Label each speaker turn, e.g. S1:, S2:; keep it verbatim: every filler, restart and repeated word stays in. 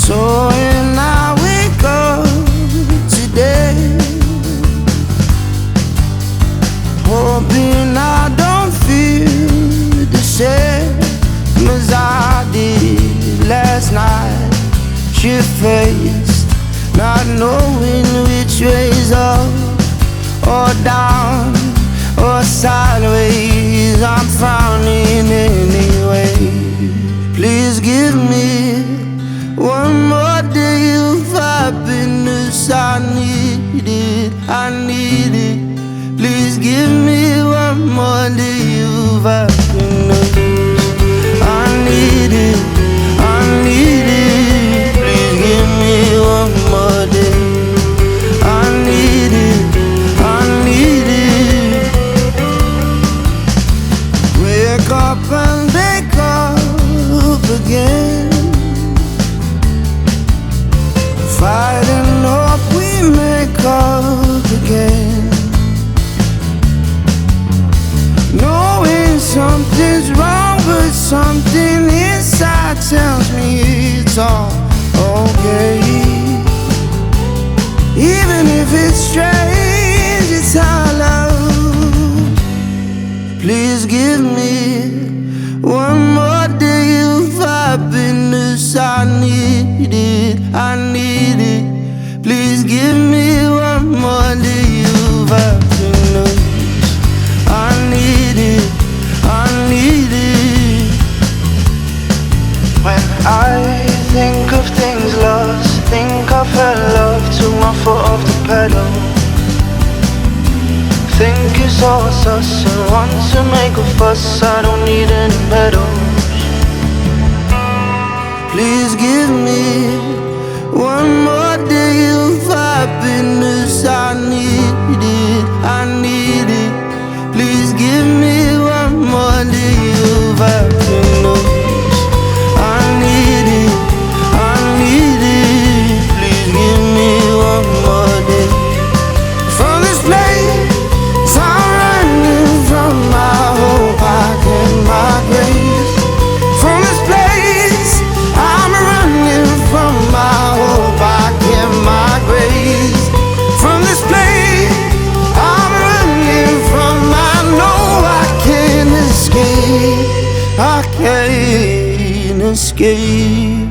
S1: So when I wake up today, hoping I don't feel the same as I did last night. Shit-faced, not knowing which way's up or down or sideways. I'm frowning anyway. Please give me one more day of happiness. I need it, I need it. Please give me one more day of happiness. I need it, I need it. Please give me one more day. I need it, I need it. Wake up and wake up again. Fighting up, we make up again. Knowing something's wrong, but something inside tells me it's all okay. Even if it's strange, it's our love. Please give me one more day of happiness. I need it, I need it. Please give me one more day of happiness. I need it, I need it. When I think of things lost, think I felt love, took my foot off the pedal. Think it's all sus and want to make a fuss. I don't need any medals. Please give me one more day of happiness. I need it, I need it. Please give me one more day of happiness. I need it, I need it. Please give me one more day. From this place I'm running from my hope, I get my grace. From this place I'm running from my hope, I get my grace. From this place I'm running from, I know I can't escape, I can't escape.